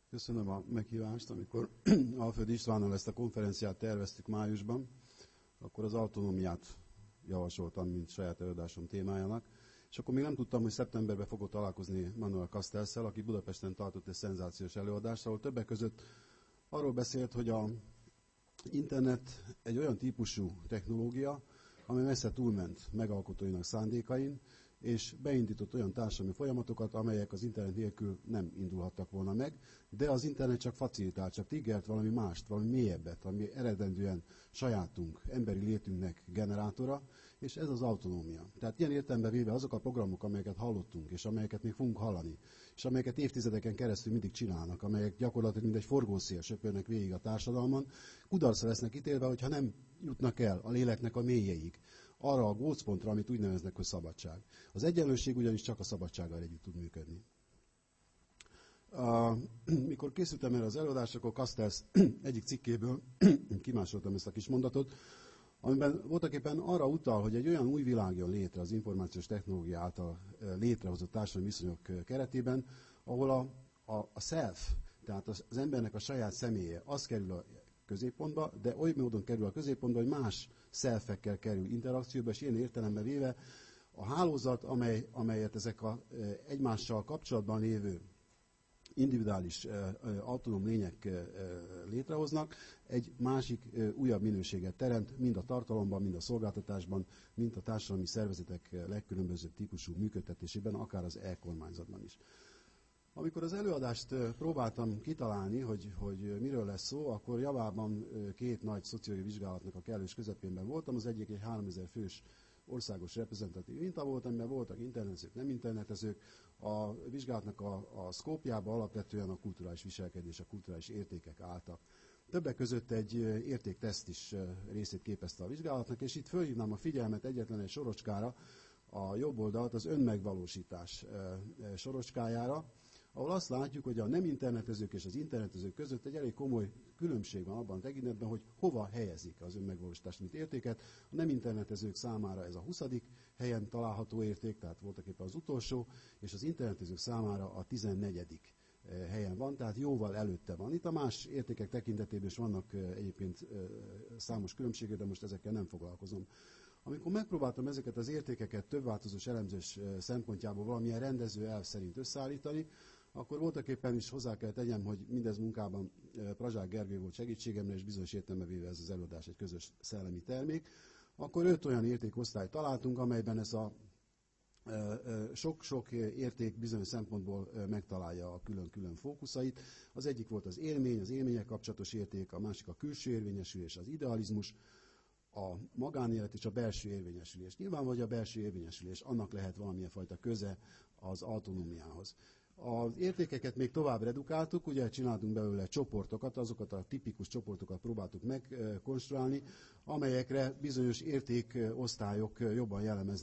Köszönöm a meghívást. Amikor Alföld Istvánnal ezt a konferenciát terveztük májusban, akkor az autonómiát javasoltam, mint saját előadásom témájának. És akkor még nem tudtam, hogy szeptemberben fogok találkozni Manuel Castellszel, aki Budapesten tartott egy szenzációs előadást, ahol többek között arról beszélt, hogy a internet egy olyan típusú technológia, amely messze túlment megalkotóinak szándékain, és beindított olyan társadalmi folyamatokat, amelyek az internet nélkül nem indulhattak volna meg, de az internet csak facilitált, csak triggert valami mást, valami mélyebbet, ami eredendően sajátunk, emberi létünknek generátora, és ez az autonómia. Tehát ilyen értelemben véve azok a programok, amelyeket hallottunk, és amelyeket még fogunk hallani, és amelyeket évtizedeken keresztül mindig csinálnak, amelyek gyakorlatilag mint egy forgószél söpörnek végig a társadalmon, kudarcra lesznek ítélve, hogyha nem jutnak el a léleknek a mélyéig, arra a gócpontra, amit úgy neveznek, hogy szabadság. Az egyenlőség ugyanis csak a szabadsággal együtt tud működni. Mikor készültem erre az előadásra, akkor Castells egyik cikkéből kimásoltam ezt a kis mondatot, amiben voltaképpen arra utal, hogy egy olyan új világ jön létre az információs technológia által létrehozott társadalmi viszonyok keretében, ahol a self, tehát az embernek a saját személye, az kerül a középpontba, de oly módon kerül a középpontba, hogy más selfekkel kerül interakcióba, és ilyen értelemben véve a hálózat, amelyet ezek egymással kapcsolatban lévő individuális autonóm lények létrehoznak, egy másik újabb minőséget teremt, mind a tartalomban, mind a szolgáltatásban, mind a társadalmi szervezetek legkülönbözőbb típusú működtetésében, akár az e-kormányzatban is. Amikor az előadást próbáltam kitalálni, hogy miről lesz szó, akkor javában két nagy szociológiai vizsgálatnak a kellős közepénben voltam. Az egyik egy 3000 fős országos reprezentatív minta volt, amiben voltak internetezők, nem internetezők. A vizsgálatnak a szkópjában alapvetően a kulturális viselkedés, a kulturális értékek álltak. Többek között egy értékteszt is részét képezte a vizsgálatnak, és itt fölhívnám a figyelmet egyetlen egy sorocskára, a jobb oldalt az önmegvalósítás sorocskájára, ahol azt látjuk, hogy a nem internetezők és az internetezők között egy elég komoly különbség van abban a tekintetben, hogy hova helyezik az önmegvalósítást, mint értéket. A nem internetezők számára ez a 20. helyen található érték, tehát voltaképpen az utolsó, és az internetezők számára a 14. helyen van, tehát jóval előtte van. Itt a más értékek tekintetében is vannak egyébként számos különbségek, de most ezekkel nem foglalkozom. Amikor megpróbáltam ezeket az értékeket több változós elemzés szempontjából valamilyen rendező elv szerint összeállítani, akkor voltaképpen is hozzá kell tegyem, hogy mindez munkában Prazsák Gergely volt segítségemre, és bizonyos értelemben véve ez az előadás egy közös szellemi termék. Akkor 5 olyan értékosztályt találtunk, amelyben ez a sok-sok érték bizonyos szempontból megtalálja a külön-külön fókuszait. Az egyik volt az élmény, az élmények kapcsolatos érték, a másik a külső érvényesülés, az idealizmus, a magánélet és a belső érvényesülés. Nyilvánvaló, hogy a belső érvényesülés, annak lehet valamilyen fajta köze az autonómiához. Az értékeket még tovább redukáltuk, ugye csináltunk belőle csoportokat, azokat a tipikus csoportokat próbáltuk megkonstruálni, amelyekre bizonyos értékosztályok jobban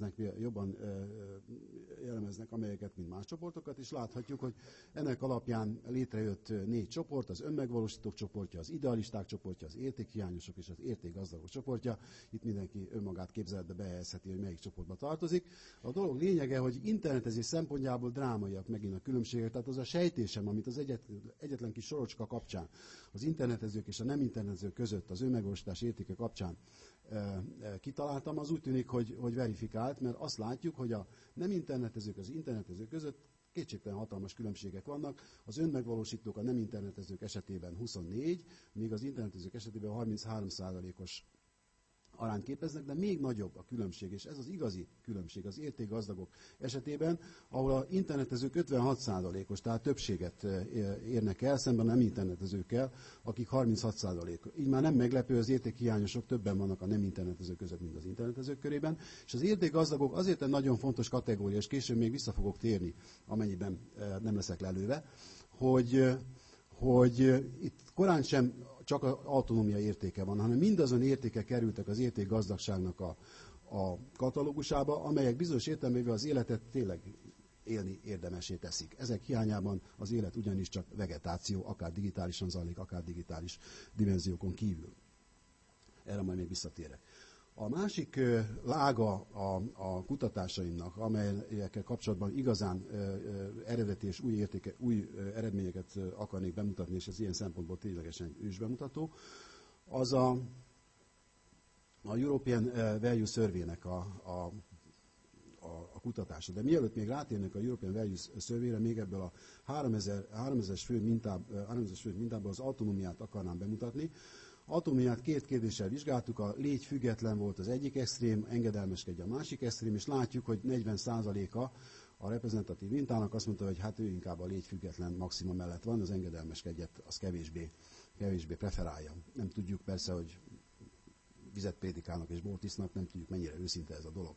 jellemeznek, amelyeket, mint más csoportokat, és láthatjuk, hogy ennek alapján létrejött 4 csoport, az önmegvalósítók csoportja, az idealisták csoportja, az értékhiányosok és az értékgazdagok csoportja. Itt mindenki önmagát képzeletbe behelyezheti, hogy melyik csoportba tartozik. A dolog lényege, hogy internetezés szempontjából drámaiak megint a különbségek, tehát az a sejtésem, amit az egyetlen kis sorocska kapcsán, az internetezők és a nem internetezők között, az önmegvalósítás értéke kapcsán kitaláltam, az úgy tűnik, hogy verifikált, mert azt látjuk, hogy a nem internetezők, az internetezők között kétségtelen hatalmas különbségek vannak. Az önmegvalósítók a nem internetezők esetében 24, míg az internetezők esetében 33%-os arányt képeznek, de még nagyobb a különbség, és ez az igazi különbség az értékgazdagok esetében, ahol az internetezők 56%-os, tehát többséget érnek el, szemben nem internetezőkkel, akik 36%. Így már nem meglepő, az értékhiányosok többen vannak a nem internetezők között, mint az internetezők körében, és az értékgazdagok azért egy nagyon fontos kategória, és később még vissza fogok térni, amennyiben nem leszek lelőve, hogy itt korán sem csak az autonómia értéke van, hanem mindazon értékek kerültek az értékgazdagságnak a katalógusába, amelyek bizonyos értelmével az életet tényleg élni érdemessé teszik. Ezek hiányában az élet ugyanis csak vegetáció, akár digitálisan zajlik, akár digitális dimenziókon kívül. Erre majd még visszatérek. A másik lága a kutatásaimnak, amelyekkel kapcsolatban igazán eredeti és új eredményeket akarnék bemutatni, és ez ilyen szempontból ténylegesen ősbemutató, az a European Value Survey-nek a kutatása. De mielőtt még rátérnek a European Value Survey-re, még ebből a 3000 fő mintából az autonómiát akarnám bemutatni. Autonómiát két kérdéssel vizsgáltuk, a légy független volt az egyik extrém, engedelmeskedj a másik extrém, és látjuk, hogy 40%-a a reprezentatív mintának azt mondta, hogy hát ő inkább a légy független maxima mellett van, az engedelmeskedjet az kevésbé preferálja. Nem tudjuk persze, hogy vizet prédikálnak és bort isznak, nem tudjuk mennyire őszinte ez a dolog.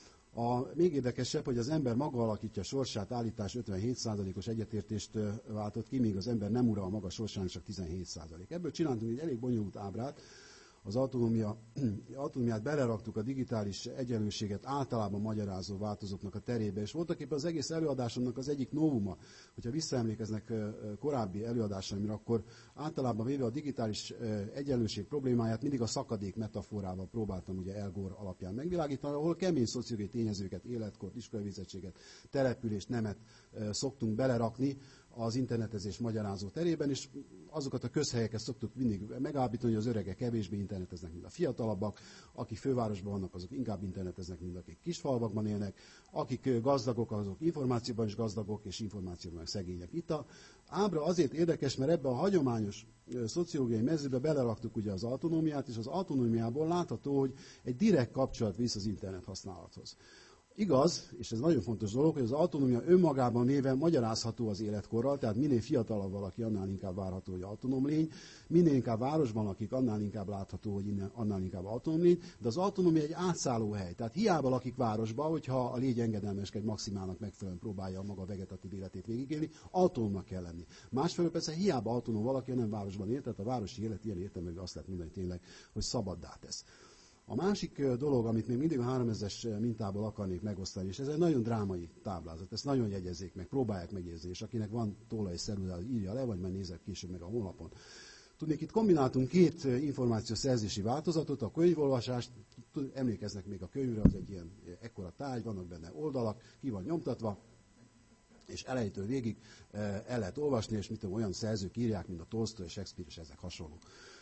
Még érdekesebb, hogy az ember maga alakítja sorsát, állítás 57%-os egyetértést váltott ki, míg az ember nem ura a maga sorsán, csak 17%. Ebből csináltunk egy elég bonyolult ábrát, az autonómiát beleraktuk a digitális egyenlőséget általában magyarázó változóknak a terébe, és voltak éppen az egész előadásomnak az egyik novuma, hogyha visszaemlékeznek korábbi előadásaimra, akkor általában véve a digitális egyenlőség problémáját mindig a szakadék metaforával próbáltam ugye Al Gore alapján megvilágítani, ahol kemény szociológiai tényezőket, életkort, iskolavégzettséget, települést, nemet szoktunk belerakni az internetezés magyarázó terében, és azokat a közhelyeket szoktuk mindig megállapítani, hogy az öregek kevésbé interneteznek, mint a fiatalabbak, akik fővárosban vannak, azok inkább interneteznek, mint akik kisfalvakban élnek, akik gazdagok, azok információban is gazdagok, és információban meg szegények. Itt a ábra azért érdekes, mert ebben a hagyományos szociológiai mezőbe beleraktuk ugye az autonómiát, és az autonómiából látható, hogy egy direkt kapcsolat visz az internet használathoz. Igaz, és ez nagyon fontos dolog, hogy az autonómia önmagában véve magyarázható az életkorral, tehát minél fiatalabb valaki, annál inkább várható, hogy autonóm lény, minél inkább városban lakik, annál inkább látható, hogy annál inkább autonóm lény, de az autonómia egy átszálló hely, tehát hiába lakik városban, hogyha a légy engedelmeskedj maximának megfelelően próbálja a maga vegetatív életét végigélni, autonómnak kell lenni. Másfelől persze hiába autonóm valaki, nem városban él, tehát a városi élet ilyen értelemben azt lehet mondani tényleg, hogy szabaddá tesz. A másik dolog, amit még mindig a 3000-es mintából akarnék megosztani, és ez egy nagyon drámai táblázat, ezt nagyon jegyezzék meg, próbálják megjegyezni, és akinek van tolla és szeruzál, írja le, vagy majd nézek később meg a honlapon. Tudnék, itt kombináltunk két információszerzési változatot, a könyvolvasást, emlékeznek még a könyvre, az egy ilyen ekkora tárgy, vannak benne oldalak, ki van nyomtatva, és elejétől végig el lehet olvasni, és mit tudom, olyan szerzők írják, mint a Tolsztoj, Shakespeare, és ezek hasonló.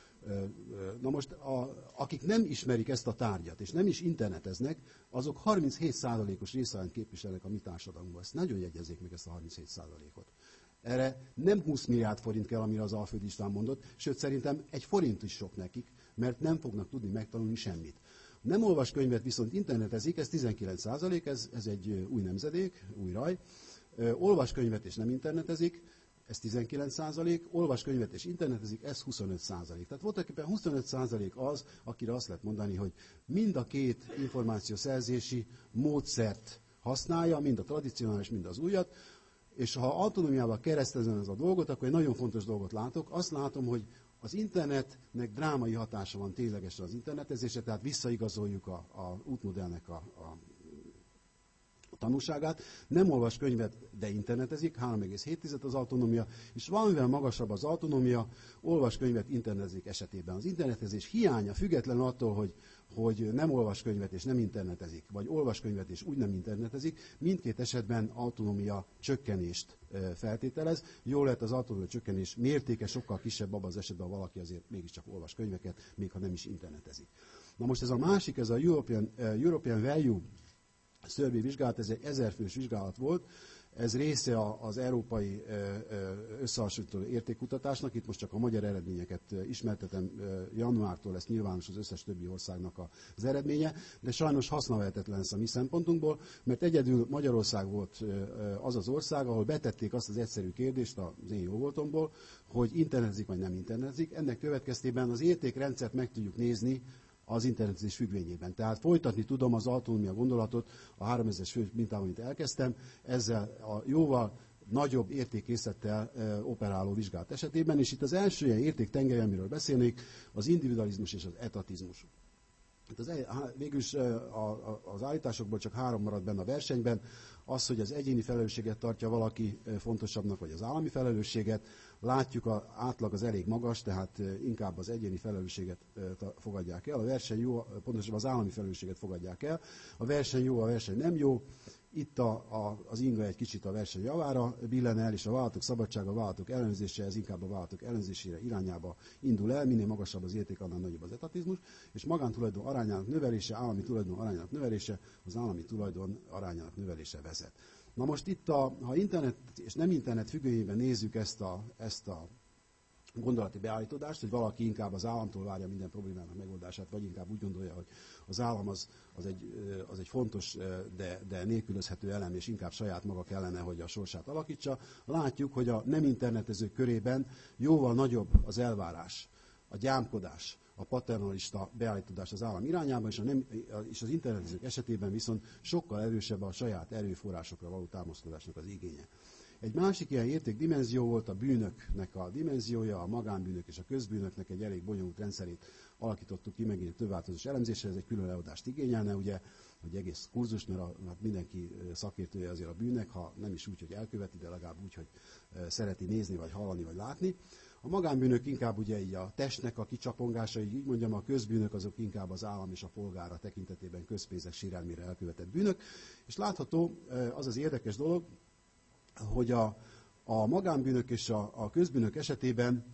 Na most, akik nem ismerik ezt a tárgyat, és nem is interneteznek, azok 37%-os részarányt képviselnek a mi társadalmunkban. Ezt nagyon jegyezzék meg, ezt a 37%-ot. Erre nem 20 milliárd forint kell, amire az Alföld István mondott, sőt szerintem egy forint is sok nekik, mert nem fognak tudni megtanulni semmit. Nem olvas könyvet, viszont internetezik, ez 19%, ez egy új nemzedék, új raj. Olvas könyvet és nem internetezik, ez 19%, olvas könyvet és internetezik, ez 25%. Tehát voltaképpen 25% az, akire azt lehet mondani, hogy mind a két információszerzési módszert használja, mind a tradicionális, mind az újat, és ha autonómiával keresztezem ez a dolgot, akkor egy nagyon fontos dolgot látok. Azt látom, hogy az internetnek drámai hatása van ténylegesen az internetezésre, tehát visszaigazoljuk a útmodellnek a tanúságát, nem olvas könyvet, de internetezik, 3,7 az autonómia, és valamivel magasabb az autonómia, olvas könyvet, internetezik esetében. Az internetezés hiánya függetlenül attól, hogy nem olvas könyvet és nem internetezik, vagy olvas könyvet és úgy nem internetezik, mindkét esetben autonómia csökkenést feltételez. Jól lehet az autonómia csökkenés mértéke sokkal kisebb abban az esetben, ha valaki azért mégiscsak olvas könyveket, még ha nem is internetezik. Na most ez a másik, ez a European Value Survey vizsgálat, ez egy 1000 fős vizsgálat volt, ez része az európai összehasonlító értékkutatásnak, itt most csak a magyar eredményeket ismertetem, januártól lesz nyilvános az összes többi országnak az eredménye, de sajnos használhatatlan lesz a mi szempontunkból, mert egyedül Magyarország volt az az ország, ahol betették azt az egyszerű kérdést az én jóvoltomból, hogy internetezik vagy nem internetezik. Ennek következtében az értékrendszert meg tudjuk nézni az internetezés függvényében. Tehát folytatni tudom az autonómia gondolatot a 3000-es fő mintában, amit elkezdtem, ezzel a jóval nagyobb értékkészlettel operáló vizsgálat esetében, és itt az első ilyen értéktengely, amiről beszélnék, az individualizmus és az etatizmus. Végülis az állításokból csak 3 maradt benne a versenyben. az, hogy az egyéni felelősséget tartja valaki fontosabbnak, vagy az állami felelősséget. Látjuk, az átlag az elég magas, tehát inkább az egyéni felelősséget fogadják el. A verseny jó, pontosabban az állami felelősséget fogadják el. A verseny jó, a verseny nem jó. Itt az inga egy kicsit a verseny javára billen el, és a vállalatok szabadsága, a vállalatok ellenőrzése, ez inkább a vállalatok ellenőrzésére irányába indul el, minél magasabb az érték, annál nagyobb az etatizmus, és magántulajdon arányának növelése, állami tulajdon arányának növelése, az állami tulajdon arányának növelése vezet. Na most itt, ha internet és nem internet függvényében nézzük ezt a gondolati beállítódást, hogy valaki inkább az államtól várja minden problémának megoldását, vagy inkább úgy gondolja, hogy az állam az egy fontos, de nélkülözhető elem, és inkább saját maga kellene, hogy a sorsát alakítsa. Látjuk, hogy a nem internetezők körében jóval nagyobb az elvárás, a gyámkodás, a paternalista beállítódás az állam irányában, és az internetezők esetében viszont sokkal erősebb a saját erőforrásokra való támaszkodásnak az igénye. Egy másik ilyen értékdimenzió volt a bűnöknek a dimenziója, a magánbűnök és a közbűnöknek egy elég bonyolult rendszerét alakítottuk ki, megint több változós elemzésre, ez egy külön előadást igényelne, ugye, hogy egész kurzus, mert mindenki szakértője azért a bűnnek, ha nem is úgy, hogy elköveti, de legalább úgy, hogy szereti nézni, vagy hallani, vagy látni. A magánbűnök inkább ugye így a testnek a kicsapongása, így mondjam, a közbűnök azok inkább az állam és a polgára tekintetében közpénzek sérelmére elkövetett bűnök. És látható, az az érdekes dolog, hogy a magánbűnök és a közbűnök esetében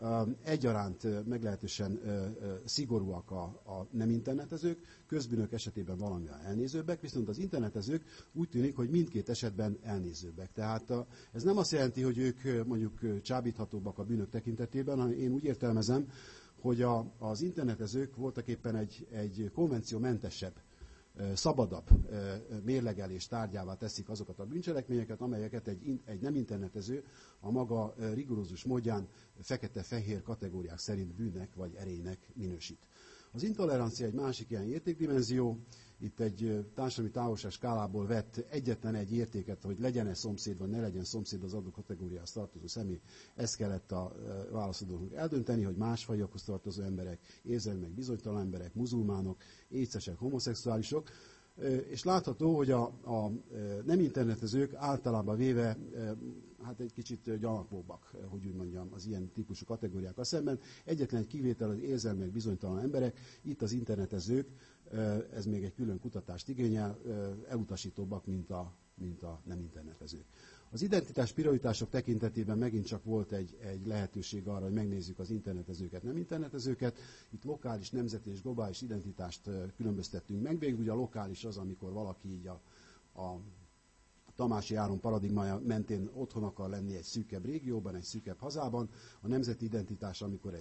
egyaránt meglehetősen szigorúak a nem internetezők, közbűnök esetében valamivel elnézőbbek, viszont az internetezők úgy tűnik, hogy mindkét esetben elnézőbbek. Tehát ez nem azt jelenti, hogy ők mondjuk csábíthatóbbak a bűnök tekintetében, hanem én úgy értelmezem, hogy az internetezők voltaképpen egy konvenciómentesebb, szabadabb mérlegelés tárgyává teszik azokat a bűncselekményeket, amelyeket egy nem internetező a maga rigorózus módján fekete-fehér kategóriák szerint bűnnek vagy erélynek minősít. Az intolerancia egy másik ilyen értékdimenzió, itt egy társadalmi távolság skálából vett egyetlen egy értéket, hogy legyen-e szomszéd, vagy ne legyen szomszéd az adott kategóriához tartozó személy. Ezt kellett a válaszadóknak eldönteni, hogy más fajokhoz tartozó emberek, érzelmileg bizonytalan emberek, muzulmánok, écesek, homoszexuálisok. És látható, hogy a nem internetezők általában véve hát egy kicsit gyanakvóbbak, hogy úgy mondjam, az ilyen típusú kategóriákkal szemben. Egyetlen egy kivétel az érzelmileg bizonytalan emberek, itt az internetezők, ez még egy külön kutatást igényel, elutasítóbbak, mint a nem internetezők. Az identitás prioritások tekintetében megint csak volt egy lehetőség arra, hogy megnézzük az internetezőket, nem internetezőket. Itt lokális, nemzeti és globális identitást különböztettünk meg. Végül ugye a lokális az, amikor valaki így a Tamási Áron paradigmája mentén otthon akar lenni egy szűkebb régióban, egy szűkebb hazában. A nemzeti identitás, amikor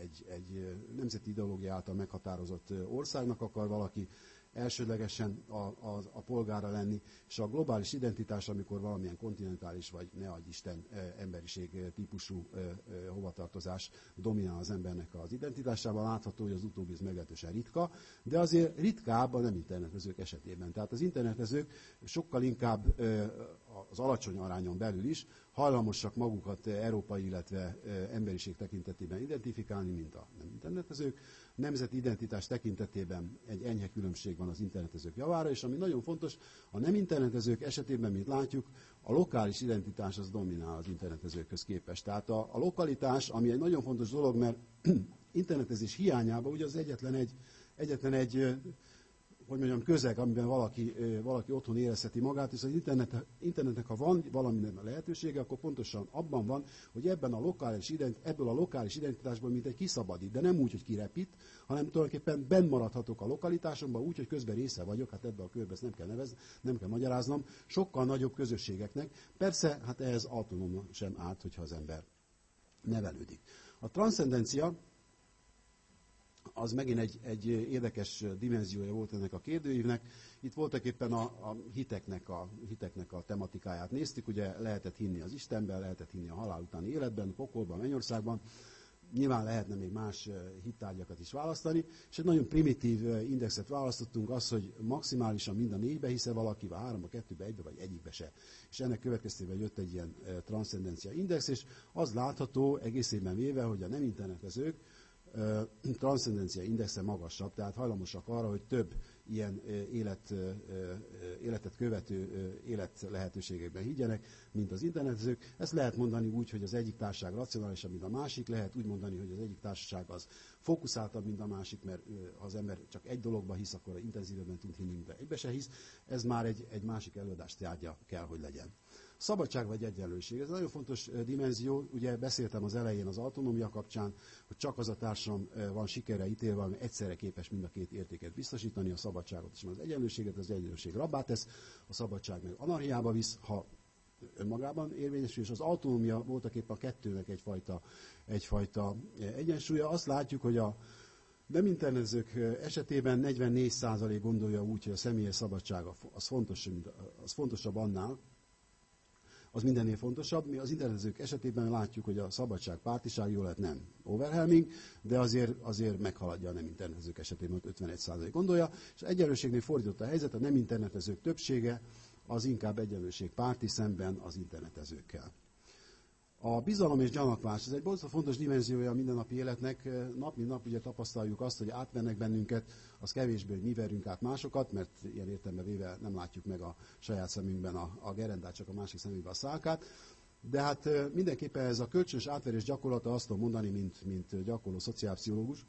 egy nemzeti ideológia által meghatározott országnak akar valaki elsődlegesen a polgára lenni, és a globális identitás, amikor valamilyen kontinentális, vagy ne adj Isten emberiség típusú hovatartozás dominál az embernek az identitásában, látható, hogy az utóbbi ez meglehetősen ritka, de azért ritkább a nem internetezők esetében. Tehát az internetezők sokkal inkább az alacsony arányon belül is hajlamosak magukat európai, illetve emberiség tekintetében identifikálni, mint a nem internetezők. Nemzeti identitás tekintetében egy enyhe különbség van az internetezők javára, és ami nagyon fontos, a nem internetezők esetében, mint látjuk, a lokális identitás az dominál az internetezőkhöz képest. Tehát a lokalitás, ami egy nagyon fontos dolog, mert internetezés hiányában ugye az egyetlen egy hogy mondjam, közeg, amiben valaki otthon érezheti magát, és az internetnek, ha van valaminek lehetősége, akkor pontosan abban van, hogy ebből a lokális identitásból mint egy kiszabadít, de nem úgy, hogy kirepít, hanem tulajdonképpen benn maradhatok a lokalitásomban, úgy, hogy közben része vagyok, hát ebben a körben ezt nem kell nevezni, nem kell magyaráznom, sokkal nagyobb közösségeknek. Persze, hát ehhez autonóm sem árt, hogyha az ember nevelődik. A transzcendencia az megint egy érdekes dimenziója volt ennek a kérdőívnek. Itt voltak éppen a hiteknek a tematikáját néztük, ugye lehetett hinni az Istenben, lehetett hinni a halál utáni életben, pokolban, mennyországban, nyilván lehetne még más hittárgyakat is választani, és egy nagyon primitív indexet választottunk, az, hogy maximálisan mind a négybe hisze valaki, vagy háromba, kettőbe, egybe, vagy egyikbe se. És ennek következtében jött egy ilyen transzcendencia index, és az látható egészében véve, hogy a nem internetezők transzcendencia indexe magasabb, tehát hajlamosak arra, hogy több ilyen életet követő élet lehetőségekben higgyenek, mint az internetezők. Ezt lehet mondani úgy, hogy az egyik társaság racionálisabb, mint a másik, lehet úgy mondani, hogy az egyik társaság az fókuszáltabb, mint a másik, mert ha az ember csak egy dologba hisz, akkor intenzívebben tud hinni, de egybe se hisz. Ez már egy másik előadás tárgya kell, hogy legyen. Szabadság vagy egyenlőség. Ez nagyon fontos dimenzió. Ugye beszéltem az elején az autonómia kapcsán, hogy csak az a társadalom van sikerre ítélve, ami egyszerre képes mind a két értéket biztosítani, a szabadságot és az egyenlőséget. Az egyenlőség rabbá tesz, a szabadság meg anarchiába visz, ha önmagában érvényesül, és az autonómia voltaképpen a kettőnek egyfajta egyensúlya. Azt látjuk, hogy a nem internetezők esetében 44% gondolja úgy, hogy a személyes szabadsága az fontosabb annál, az mindennél fontosabb. Mi az internetezők esetében látjuk, hogy a szabadság, pártiság jól lehet nem overwhelming, de azért meghaladja a nem internetezők esetében, hogy 51% gondolja. És egyenlőségnél fordított a helyzet, a nem internetezők többsége az inkább egyenlőség párti szemben az internetezőkkel. A bizalom és gyanakvás, ez egy borzasztó fontos dimenziója a mindennapi életnek. Nap mint nap ugye tapasztaljuk azt, hogy átvennek bennünket, az kevésbé, hogy mi verünk át másokat, mert ilyen értelemben véve nem látjuk meg a saját szemünkben a gerendát, csak a másik szemünkben a szálkát. De hát mindenképpen ez a kölcsönös átverés gyakorlata, azt tudom mondani, mint gyakorló szociálpszichológus,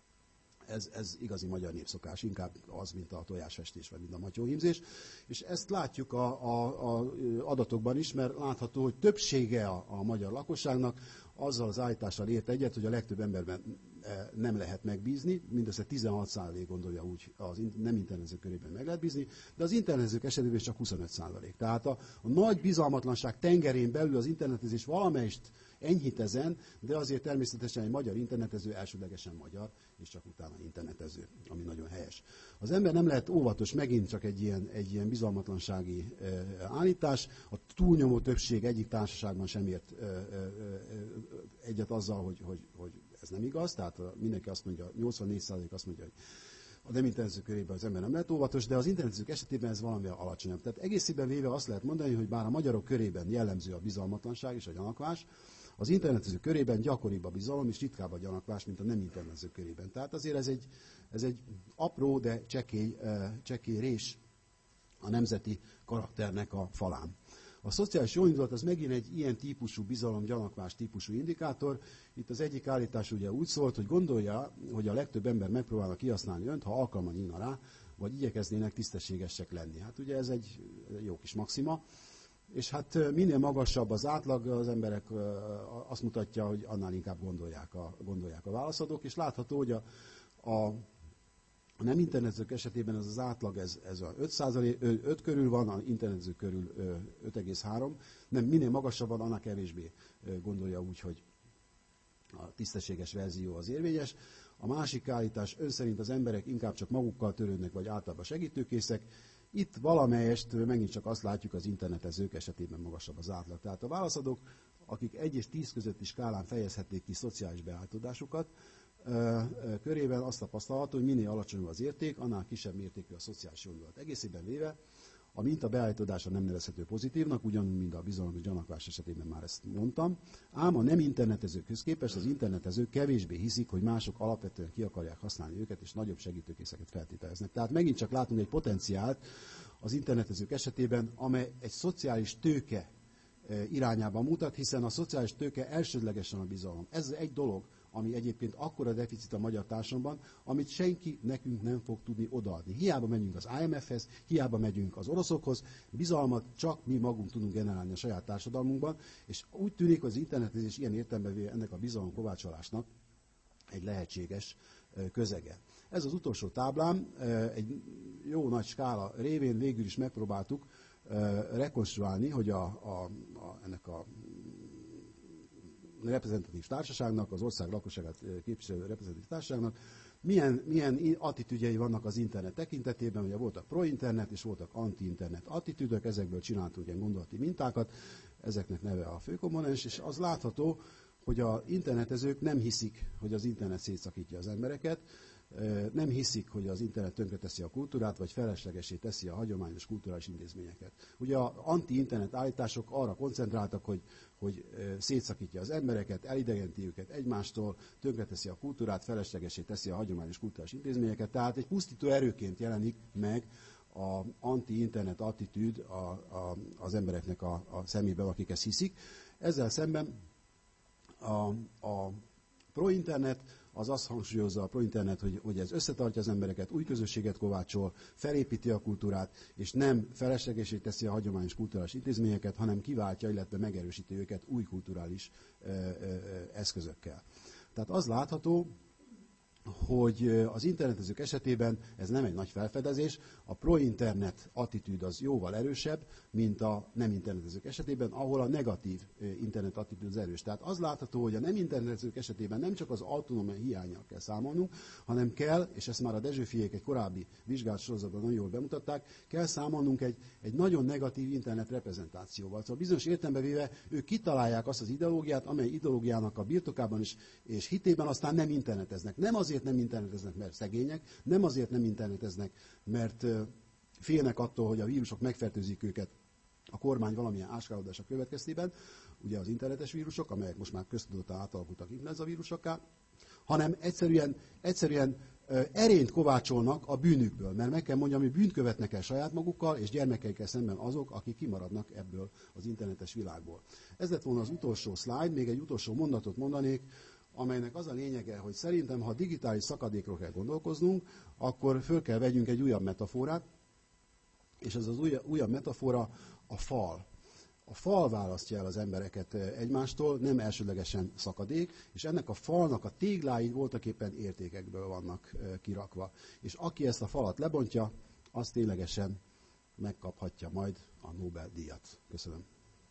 ez igazi magyar népszokás, inkább az, mint a tojásfestés, vagy mint a matyóhímzés. És ezt látjuk a adatokban is, mert látható, hogy többsége a magyar lakosságnak azzal az állítással ért egyet, hogy a legtöbb emberben nem lehet megbízni, mindössze 16% gondolja úgy, az nem internetezők körében meg lehet bízni, de az internetezők esetében csak 25%. Tehát a nagy bizalmatlanság tengerén belül az internetezés valamelyest enyhít ezen, de azért természetesen egy magyar internetező elsődlegesen magyar, és csak utána internetező, ami nagyon helyes. Az ember nem lehet óvatos, megint csak egy ilyen bizalmatlansági állítás. A túlnyomó többség egyik társaságban sem ért egyet azzal, hogy ez nem igaz, tehát mindenki azt mondja, 84% azt mondja, hogy a nem internetezők körében az ember nem lehet óvatos, de az internetezők esetében ez valamivel alacsonyabb. Tehát egészében véve azt lehet mondani, hogy bár a magyarok körében jellemző a bizalmatlanság és a gyanakvás, az internetezők körében gyakoribb a bizalom és ritkább a gyanakvás, mint a nem internetezők körében. Tehát azért ez egy apró, de csekély rés a nemzeti karakternek a falán. A szociális jóindulat az megint egy ilyen típusú bizalom-gyanakvás típusú indikátor. Itt az egyik állítás ugye úgy szólt, hogy gondolja, hogy a legtöbb ember megpróbálna kihasználni önt, ha alkalma nyílna rá, vagy igyekeznének tisztességesek lenni. Hát ugye ez egy jó kis maxima. És hát minél magasabb az átlag, az emberek azt mutatja, hogy annál inkább gondolják a válaszadók, és látható, hogy a nem internetezők esetében ez az átlag, ez a 5 körül van, a internetezők körül 5,3. Nem, minél magasabb van, annál kevésbé gondolja úgy, hogy a tisztességes verzió az érvényes. A másik állítás, ön szerint az emberek inkább csak magukkal törődnek, vagy általában segítőkészek. Itt valamelyest megint csak azt látjuk, az internetezők esetében magasabb az átlag. Tehát a válaszadók, akik 1 és 10 közötti skálán fejezhették ki szociális beállítódásukat, körében azt tapasztalható, hogy minél alacsonyabb az érték, annál kisebb mértékű a szociális jóindulat. Egészében véve a minta beállítódása nem nevezhető pozitívnak, ugyanúgy, mint a bizalom és gyanakvás esetében már ezt mondtam, ám a nem internetezőkhöz képest az internetezők kevésbé hiszik, hogy mások alapvetően ki akarják használni őket, és nagyobb segítőkészeket feltételeznek. Tehát megint csak látunk egy potenciált az internetezők esetében, amely egy szociális tőke irányában mutat, hiszen a szociális tőke elsődlegesen a bizalom. Ez egy dolog, ami egyébként akkora deficit a magyar társadalomban, amit senki nekünk nem fog tudni odaadni. Hiába megyünk az IMF-hez, hiába megyünk az oroszokhoz, bizalmat csak mi magunk tudunk generálni a saját társadalmunkban, és úgy tűnik, hogy az internetezés ilyen értelemben ennek a bizalom kovácsolásnak egy lehetséges közege. Ez az utolsó táblám, egy jó nagy skála révén végül is megpróbáltuk rekonstruálni, hogy ennek a reprezentatív társaságnak, az ország lakosságát képviselő reprezentatív társaságnak milyen attitűdjei vannak az internet tekintetében. Ugye voltak pro-internet és voltak anti-internet attitűdök, ezekből csináltunk ilyen gondolati mintákat, ezeknek neve a főkomponens, és az látható, hogy az internetezők nem hiszik, hogy az internet szétszakítja az embereket. nem hiszik, hogy az internet tönkreteszi a kultúrát, vagy feleslegesé teszi a hagyományos kulturális intézményeket. Ugye az anti-internet állítások arra koncentráltak, hogy szétszakítja az embereket, elidegenti őket egymástól, tönkreteszi a kultúrát, feleslegesé teszi a hagyományos kulturális intézményeket. Tehát egy pusztító erőként jelenik meg az anti-internet attitűd az embereknek a szemében, akik ezt hiszik. Ezzel szemben a pro-internet az azt hangsúlyozza, a pro-internet, hogy ez összetartja az embereket, új közösséget kovácsol, felépíti a kultúrát, és nem feleslegesé teszi a hagyományos kulturális intézményeket, hanem kiváltja, illetve megerősíti őket új kulturális eszközökkel. Tehát az látható, hogy az internetezők esetében ez nem egy nagy felfedezés, a pro-internet attitűd az jóval erősebb, mint a nem internetezők esetében, ahol a negatív internet attitűd az erős. Tehát az látható, hogy a nem internetezők esetében nem csak az autonómia hiánnyal kell számolnunk, hanem kell, és ezt már a Dezsőfiék egy korábbi vizsgálatsorozatban nagyon jól bemutatták, kell számolnunk egy nagyon negatív internet reprezentációval. Szóval bizonyos értelemben véve ők kitalálják azt az ideológiát, amely ideológiának a birtokában és hitében aztán nem interneteznek. Nem azért nem interneteznek, mert szegények, nem azért nem interneteznek, mert félnek attól, hogy a vírusok megfertőzik őket a kormány valamilyen áskálódása következtében, ugye az internetes vírusok, amelyek most már köztudottan átalakultak influenza-vírusokká, hanem egyszerűen erényt kovácsolnak a bűnükből, mert meg kell mondjam, hogy bűnt követnek el saját magukkal és gyermekeikkel szemben azok, akik kimaradnak ebből az internetes világból. Ez lett volna az utolsó szlájd, még egy utolsó mondatot mondanék, amelynek az a lényege, hogy szerintem, ha digitális szakadékról kell gondolkoznunk, akkor föl kell vegyünk egy újabb metaforát, és ez az újabb metafora a fal. A fal választja el az embereket egymástól, nem elsődlegesen szakadék, és ennek a falnak a téglái voltaképpen értékekből vannak kirakva. És aki ezt a falat lebontja, az ténylegesen megkaphatja majd a Nobel-díjat. Köszönöm.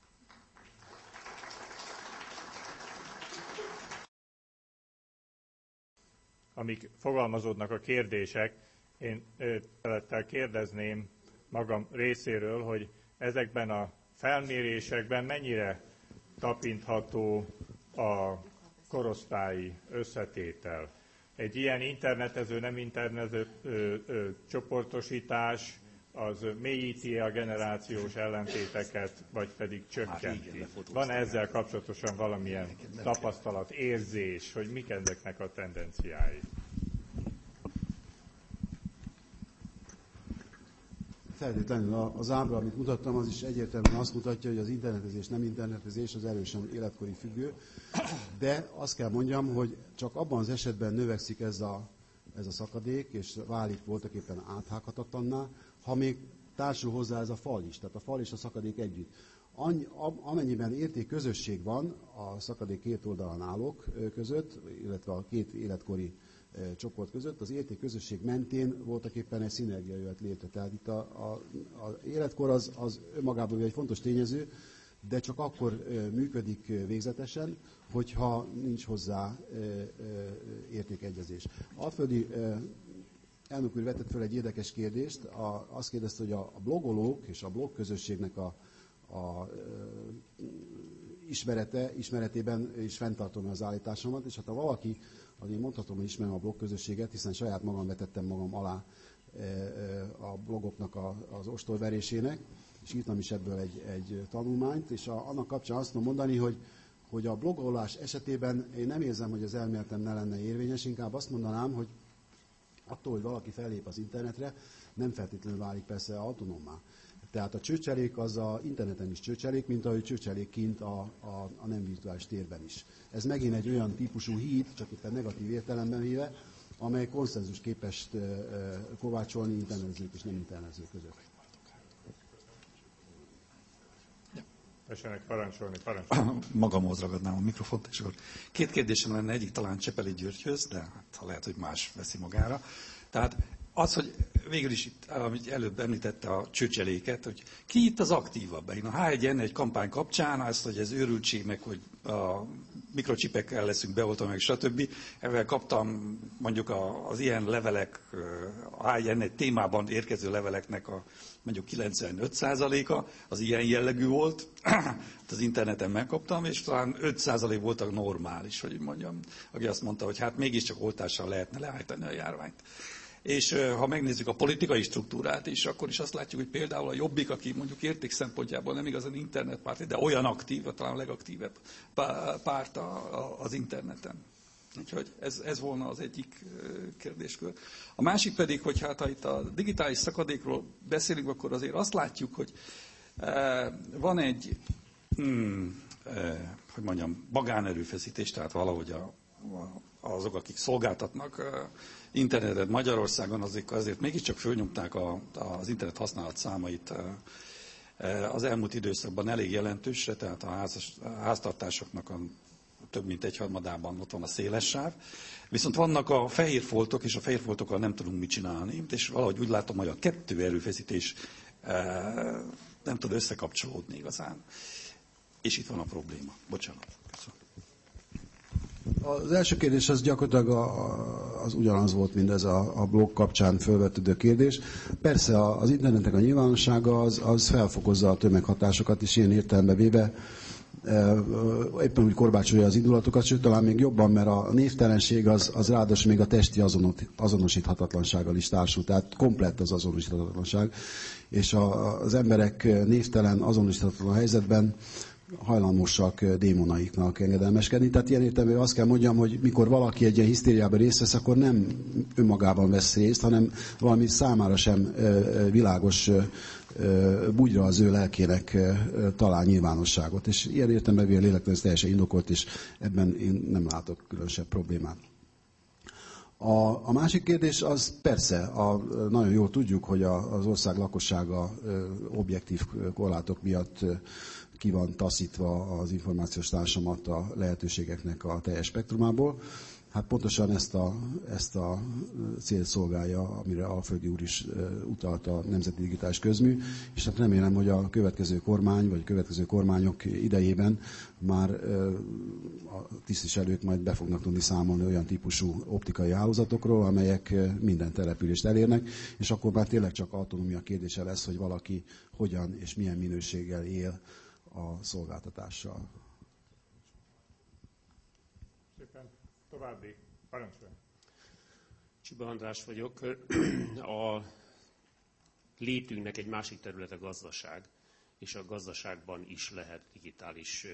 Amíg fogalmazódnak a kérdések, én szeretettel kérdezném magam részéről, hogy ezekben a felmérésekben mennyire tapintható a korosztályi összetétel. Egy ilyen internetező, nem internetező csoportosítás az mélyíti a generációs ellentéteket, vagy pedig csökkenti. Van ezzel kapcsolatosan valamilyen tapasztalat, érzés, hogy mik ezeknek a tendenciái? Feltétlenül az ábra, amit mutattam, az is egyértelműen azt mutatja, hogy az internetezés, nem internetezés az erősen életkori függő, de azt kell mondjam, hogy csak abban az esetben növekszik ez a szakadék, és válik voltaképpen áthághatatlanná, ha még társul hozzá ez a fal is, tehát a fal és a szakadék együtt. Amennyiben értékközösség van a szakadék két oldalán állók között, illetve a két életkori csoport között, az értékközösség mentén voltaképpen egy szinergia jöhet létre. Tehát itt az életkor az önmagában egy fontos tényező, de csak akkor működik végzetesen, hogyha nincs hozzá értékegyezés. Alföldi elnök úr vetett fel egy érdekes kérdést, azt kérdezte, hogy a blogolók és a blog közösségnek a ismeretében is fenntartom az állításomat, és hát ha valaki, azért mondhatom, hogy ismerem a blog közösséget, hiszen saját magam vetettem magam alá a blogoknak az ostorverésének, és írtam is ebből egy tanulmányt, és annak kapcsán azt tudom mondani, hogy a blogolás esetében én nem érzem, hogy az elméletem ne lenne érvényes, inkább azt mondanám, hogy attól, hogy valaki fellép az internetre, nem feltétlenül válik persze autonómmá. Tehát a csőcselék az az interneten is csőcselék, mint ahogy csőcselék kint a nem virtuális térben is. Ez megint egy olyan típusú híd, csak éppen negatív értelemben véve, amely konszenzus képes kovácsolni internetezők és nem internetezők között. Tessenek parancsolni. Magamhoz ragadnám a mikrofont, és akkor két kérdésem lenne, egyik talán Csepeli Györgyhöz, de hát, ha lehet, hogy más veszi magára. Tehát Az, hogy végül is itt, amit előbb említette a csöcseléket, hogy ki itt az aktívabb. Én a H1N1 kampány kapcsán azt, hogy ez őrültség, meg hogy a mikrocsipekkel leszünk beoltva, meg stb. Ezzel kaptam mondjuk az ilyen levelek, a H1N1 témában érkező leveleknek a mondjuk 95%-a az ilyen jellegű volt. Az interneten megkaptam, és talán 5% voltak normális, hogy mondjam, aki azt mondta, hogy hát mégiscsak oltással lehetne leállítani a járványt. És ha megnézzük a politikai struktúrát is, akkor is azt látjuk, hogy például a Jobbik, aki mondjuk érték szempontjából nem igazán internetpárt, de olyan aktív, talán a legaktívebb párt az interneten. Úgyhogy ez volna az egyik kérdéskör. A másik pedig, hogy hát ha itt a digitális szakadékról beszélünk, akkor azért azt látjuk, hogy van egy, hogy mondjam, magánerőfeszítés, tehát valahogy azok, akik szolgáltatnak internetet Magyarországon, azért mégiscsak fölnyomták az internet használat számait az elmúlt időszakban elég jelentősre, tehát a háztartásoknak a több mint egyharmadában ott van a széles sáv. Viszont vannak a fehér foltok, és a fehér foltokkal nem tudunk mit csinálni, és valahogy úgy látom, hogy a kettő erőfeszítés nem tud összekapcsolódni igazán. És itt van a probléma. Bocsánat. Köszönöm. Az első kérdés az gyakorlatilag az ugyanaz volt, mint ez a blog kapcsán felvetődő kérdés. Persze az internetnek a nyilvánossága az felfokozza a tömeghatásokat, és ilyen értelembe véve éppen úgy korbácsolja az indulatokat, sőt talán még jobban, mert a névtelenség az ráadásul még a testi azonosíthatatlansággal is társul, tehát komplett az azonosíthatatlanság, és az emberek névtelen, azonosíthatatlan helyzetben hajlamosak démonaiknak engedelmeskedni. Tehát ilyen értelemben azt kell mondjam, hogy mikor valaki egy ilyen hisztériában részt vesz, akkor nem önmagában vesz részt, hanem valami számára sem világos bugyra az ő lelkének talál nyilvánosságot. És ilyen értelemben a lélektelen ez teljesen indokolt, és ebben én nem látok különösebb problémát. A másik kérdés az persze, nagyon jól tudjuk, hogy az ország lakossága objektív korlátok miatt ki van taszítva az információs társamat a lehetőségeknek a teljes spektrumából. Hát pontosan ezt a célt szolgálja, amire Alföldi úr is utalt, a Nemzeti Digitális Közmű, és hát remélem, hogy a következő kormány, vagy a következő kormányok idejében már a tisztviselők majd be fognak tudni számolni olyan típusú optikai hálózatokról, amelyek minden települést elérnek, és akkor már tényleg csak autonómia kérdése lesz, hogy valaki hogyan és milyen minőséggel él a szolgáltatással. Szépen további parancsoljon. Csiba András vagyok. A létünknek egy másik terület a gazdaság, és a gazdaságban is lehet digitális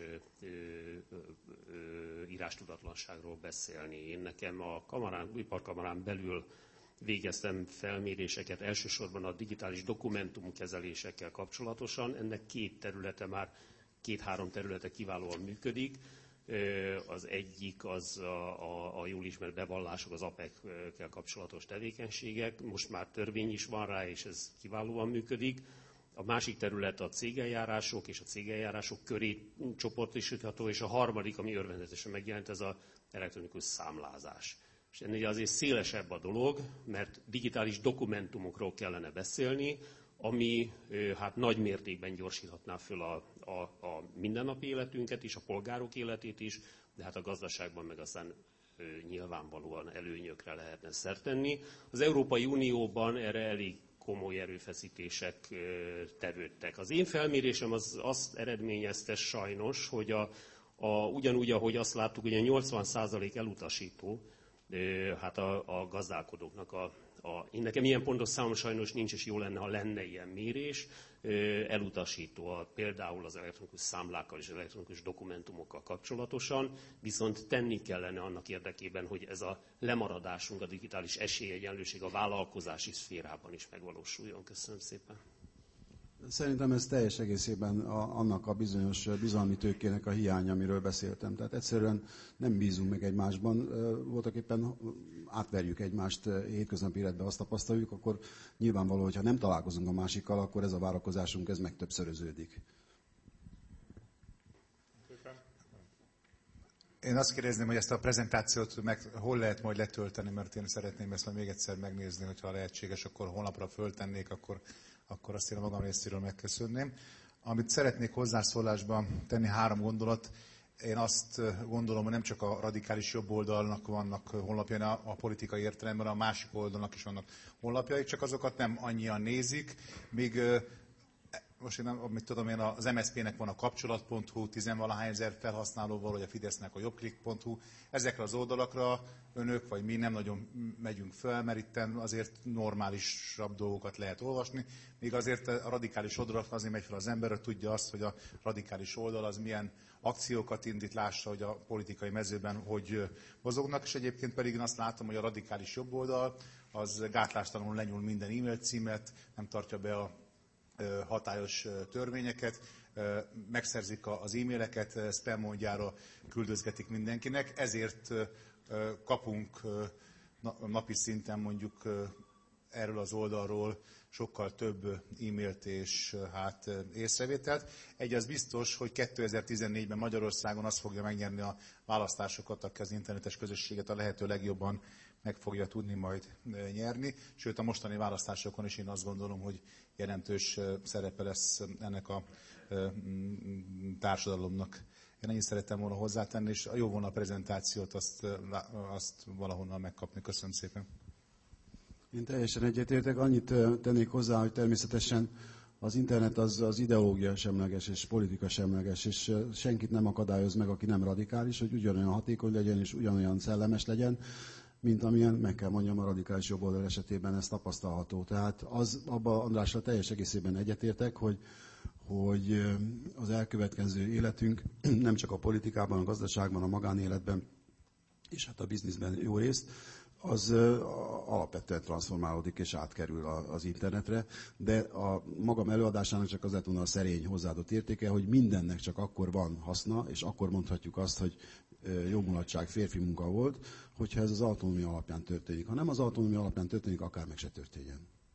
írástudatlanságról beszélni. Én nekem a iparkamarán belül végeztem felméréseket elsősorban a digitális dokumentumkezelésekkel kapcsolatosan. Ennek két-három területe kiválóan működik. Az egyik az a jól ismert bevallások, az APEC-kel kapcsolatos tevékenységek. Most már törvény is van rá, és ez kiválóan működik. A másik terület a cégeljárások és a cégeljárások köré csoportosítható, és a harmadik, ami örvendetesen megjelent, ez az elektronikus számlázás. És ennél azért szélesebb a dolog, mert digitális dokumentumokról kellene beszélni, ami hát nagy mértékben gyorsíthatná föl a mindennapi életünket is, a polgárok életét is, de hát a gazdaságban meg aztán nyilvánvalóan előnyökre lehetne szert tenni. Az Európai Unióban erre elég komoly erőfeszítések tevődtek. Az én felmérésem az azt eredményezte sajnos, hogy ugyanúgy, ahogy azt láttuk, hogy a 80% elutasító, hát a gazdálkodóknak én nekem ilyen pontos számom sajnos nincs, és jó lenne, ha lenne ilyen mérés, elutasító például az elektronikus számlákkal és elektronikus dokumentumokkal kapcsolatosan, viszont tenni kellene annak érdekében, hogy ez a lemaradásunk, a digitális esélyegyenlőség a vállalkozási szférában is megvalósuljon. Köszönöm szépen. Szerintem ez teljes egészében annak a bizonyos bizalmi tőkének a hiánya, amiről beszéltem. Tehát egyszerűen nem bízunk meg egymásban, voltaképpen átverjük egymást hétköznapi életben, azt tapasztaljuk, akkor nyilvánvaló, hogyha nem találkozunk a másikkal, akkor ez a várakozásunk ez megtöbbszöröződik. Én azt kérdezném, hogy ezt a prezentációt hol lehet majd letölteni, mert én szeretném ezt majd még egyszer megnézni, hogyha lehetséges, akkor honlapra föltennék, akkor azt én a magam részéről megköszönném. Amit szeretnék hozzászólásban tenni, 3 gondolat. Én azt gondolom, hogy nem csak a radikális jobb oldalnak vannak honlapjai a politikai értelemben, a másik oldalnak is vannak honlapjai, csak azokat nem annyian nézik, míg most én, amit tudom én, az MSZP-nek van a kapcsolat.hu, 10-valahány ezer felhasználóval, vagy a Fidesznek a jobbklik.hu. Ezekre az oldalakra önök vagy mi nem nagyon megyünk fel, mert itt azért normálisabb dolgokat lehet olvasni. Míg azért a radikális oldalakra azért megy fel az ember, hogy tudja azt, hogy a radikális oldal az milyen akciókat indít, lássa, hogy a politikai mezőben hogy mozognak, és egyébként pedig én azt látom, hogy a radikális jobb oldal az gátlástalanul lenyúl minden e-mail címet, nem tartja be a hatályos törvényeket, megszerzik az e-maileket, spam módjára küldözgetik mindenkinek, ezért kapunk napi szinten mondjuk erről az oldalról sokkal több e-mailt és észrevételt. Egy az biztos, hogy 2014-ben Magyarországon az fogja megnyerni a választásokat, aki az internetes közösséget a lehető legjobban meg fogja tudni majd nyerni. Sőt, a mostani választásokon is én azt gondolom, hogy jelentős szerepe lesz ennek a társadalomnak. Én ennyit szerettem volna hozzátenni, és a jó volna a prezentációt, azt valahonnan megkapni. Köszönöm szépen. Én teljesen egyetértek. Annyit tennék hozzá, hogy természetesen az internet az ideológia semleges és politika semleges, és senkit nem akadályoz meg, aki nem radikális, hogy ugyanolyan hatékony legyen és ugyanolyan szellemes legyen, mint amilyen, meg kell mondjam, a radikális jobboldal esetében ez tapasztalható. Tehát abban Andrással teljes egészében egyetértek, hogy az elkövetkező életünk nem csak a politikában, a gazdaságban, a magánéletben, és hát a bizniszben jó részt, az alapvetően transformálódik és átkerül az internetre, de a magam előadásának csak az lett volna a szerény hozzáadott értéke, hogy mindennek csak akkor van haszna, és akkor mondhatjuk azt, hogy jó mulatság férfi munka volt, hogyha ez az autonómia alapján történik. Ha nem az autonómia alapján történik, akár meg se történjen.